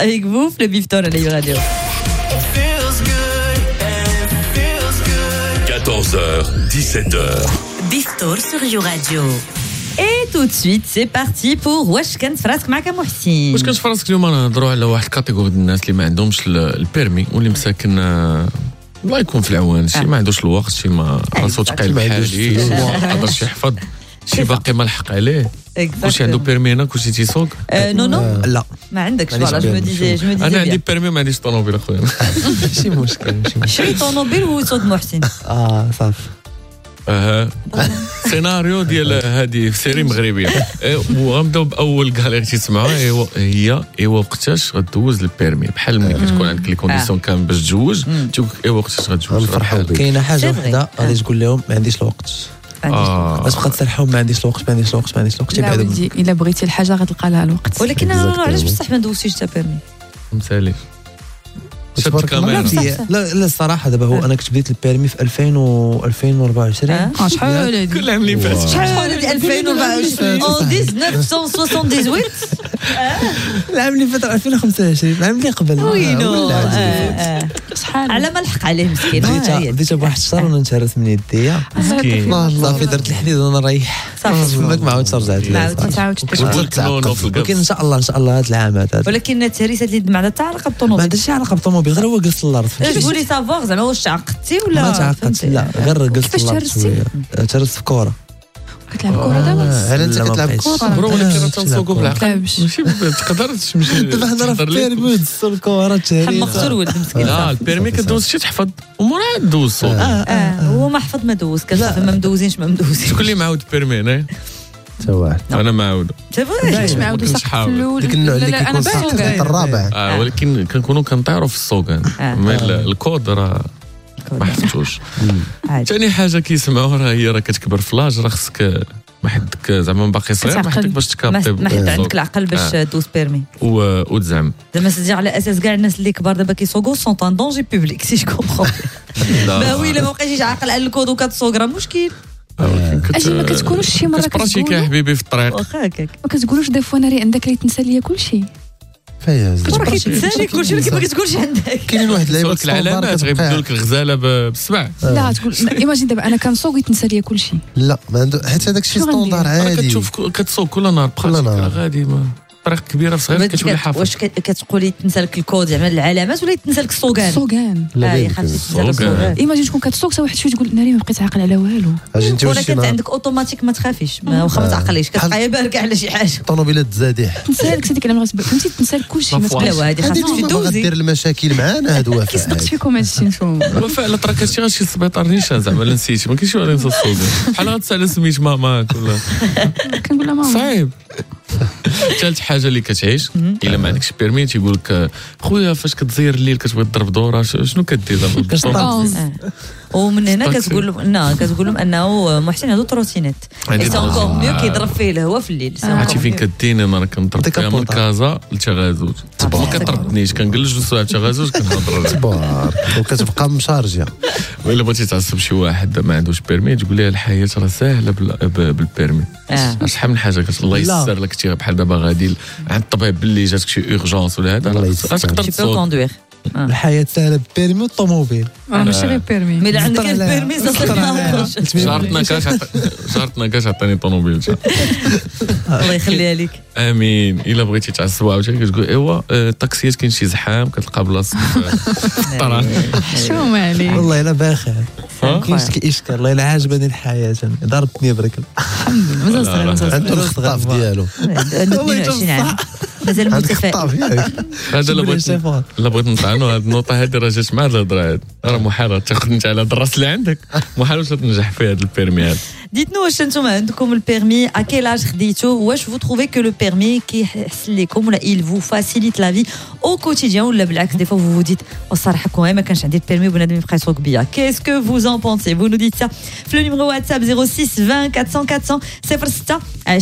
avec vous في البيفتور على راديو 14h, 17h. Biftor sur You Radio. Et tout de suite, c'est parti pour واش كانت فراسك معك محسن. واش كانت فراسك اليوم نهضروا على واحد الكاتيجوري ديال الناس اللي ما عندهمش البيرمي واللي مساكن الله يكون في العوان شي ما عندوش الوقت شي ما راسو ثقيل بحالي ما قادرش يحفظ شي باقي ما لحق عليه كلشي عنده بيرمي هنا كلشي تيسوق نو لا ما عندكش فوالا جو مو ديزي انا عندي بيرمي ما عنديش طوموبيل اخويا ماشي مشكل شري طوموبيل ويصوت محسن صافي سيناريو ديال هذه سيري مغربيه وغنبداو باول كالير تسمعوا هي وقتاش غدوز البيرمي بحال ملي كتكون عندك لي كونديسيون كامل باش تجوج تقول وقتاش غتجوج كاينه حاجه وحده غادي تقول لهم ما عنديش الوقت باش بقى تسرحهم ما عنديش الوقت يبعدوا الا بغيتي الحاجه غتلقى لها الوقت ولكن انا علاش بصح ما دوزتيش تا بيرمي مثالي شد الكاميرا لا الصراحه دابا هو انا كنت بديت البيرمي في 2024 شحال هذه كل عام اللي فات شحال هذه 2024 1978 العام اللي فات 2025 العام اللي قبل وينو شحال على ما لحق عليه مسكين بديت بواحد الشهر وانا نتهرس من يديا مسكين صافي درت الحديد وانا نريح صافي ما عاودتش رجعت ولكن ان شاء الله هذا العام هذا ولكن التهريسه اللي ما عندها حتى علاقه بالطوموبيل ما عندهاش علاقه بالطوموبيل غير هو جلست الارض تقولي سافوار زعما واش تعقدتي ولا ما تعقدتش لا غير جلست الارض شويه تهرست في كوره كتلعب كره دابا هل انت كتلعب كوره برو ولكن تنسوقوا بالعقل ماشي تقدرش تمشي دابا حنا في البيرمي تدوز الكوره تهريس مقصور ولد مسكين لا البيرمي كدوز شي تحفظ ومورا دوز صوت هو ما حفظ ما دوز كتحفظ ما مدوزينش شكون اللي معاود البيرمي هنايا حتى واحد انا معاود علاش ما عاودوا صح في الاول ديك النوع اللي كيكون صح الرابع ولكن كنكونوا كنطيروا في السوق الكود راه ما حفتوش ثاني حاجه كيسمعوا راه كتكبر في لاج راه خصك ما حدك زعما باقي صغير ما حدك باش تكابطي ما حد عندك العقل باش دوز بيرمي وتزعم زعما سيدي على اساس كاع الناس اللي كبار دابا كيسوقوا سون ان دونجي بوبليك سي جو كومبرون با وي الا ما بقيتيش عاقل على الكود وكتسوق راه مشكل اجي ما كتكونوش شي مره كتبراتيكي يا حبيبي في الطريق واخا هكاك ما كتقولوش دي فوا ناري عندك اللي تنسى ليا كلشي فايز راه كيتسالي كلشي ولكن ما كتقولش عندك كاينين واحد اللعيبه العلامات غيبدلوا لك الغزاله بالسبع لا تقول ايماجين دابا انا كنسوق ويتنسى ليا كلشي لا ما عنده حيت هذاك الشيء ستوندار عادي كتشوف كتسوق كل نهار غادي طريق كبيره في صغير كتولي حافظ واش كتقولي تنسى لك الكود زعما العلامات ولا تنسى لك السوقان لا خاصك ايماجين تكون كتسوق حتى واحد شويه تقول ناري ما بقيت عاقل على والو ولكن عندك اوتوماتيك ما تخافيش واخا ما تعقليش كتبقى باردك على شي حاجه طوموبيلات الزادح تنسى لك سيدي كلام فهمتي تنسى لك كلشي ما لا هذه خاصك تدوزي غدير المشاكل معانا هاد وفاء كيصدق فيكم هادشي نشوفوا وفاء لا ترى كتمشي غتمشي للسبيطار نيشان زعما لا نسيتي ما كاينش ولا ننسى السوق بحال غتسال سميت ماماك ولا كنقول لها ماما صعيب ثالث حاجه اللي كتعيش الا ما عندكش بيرمي تيقول لك خويا فاش كتزير الليل كتبغي تضرب دوره شنو كدير دابا ومن هنا كتقول لهم انه محسن عنده تروتينات سي انكور ميو كيضرب فيه الهواء في الليل عرفتي فين كديني انا كنضرب فيها من كازا لتغازوج ما كطردنيش كنجلس لجوج تغازوج كنهضر تبارك وكتبقى مشارجه وإلا بغيتي تعصب شي واحد ما عندوش بيرمي تقول ليه الحياه راه ساهله بالبيرمي شحال من حاجه الله يسر لك شي بحال دابا غادي عند الطبيب باللي جاتك شي اورجونس ولا هذا اش تقدر تسوق الحياه سهله بالبيرمي والطوموبيل ماشي غير بيرمي مي عندك البيرمي شرطنا كاش عطيني طوموبيل الله يخليها لك امين الا بغيتي تعصبوا عاوتاني كتقول ايوا الطاكسيات كاين شي زحام كتلقى بلاصه في الطريق شو مالي والله الا باخر كاينش اشكال والله الا عاجبني الحياه ضربتني بركل الحمد لله مازال عنده الخطاف ديالو 22 عام مازال متفائل هذا لا بغيت نطعنوا هذه النقطه هذه راه جات مع الهضره هذه راه محال تاخذ انت على الدراس اللي عندك محال واش تنجح في هذا البيرمي هذا ديتنو واش نتوما عندكم البيرمي ا كيل اج خديتو واش vous trouvez que le permis كيحسن لكم ولا il vous facilite la vie au quotidien ولا بالعكس دي فوا vous vous dites الصراحه كون ما كانش عندي البيرمي بنادم يبقى يسوق بيا qu'est-ce que vous en pensez vous nous dites ça في le numéro WhatsApp 06 20 400 400 06